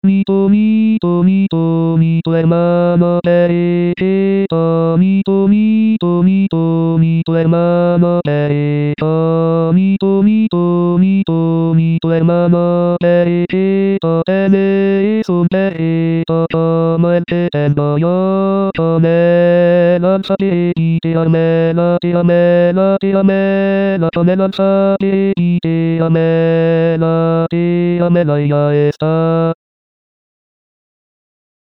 みとみとみとみとえままええたみとみとみとみとえままえたみとみとみとみとえままえたてめそべたたまえててんだよためらさていてやめらてやめらてやめらためらさていてやめらてやめらいやえした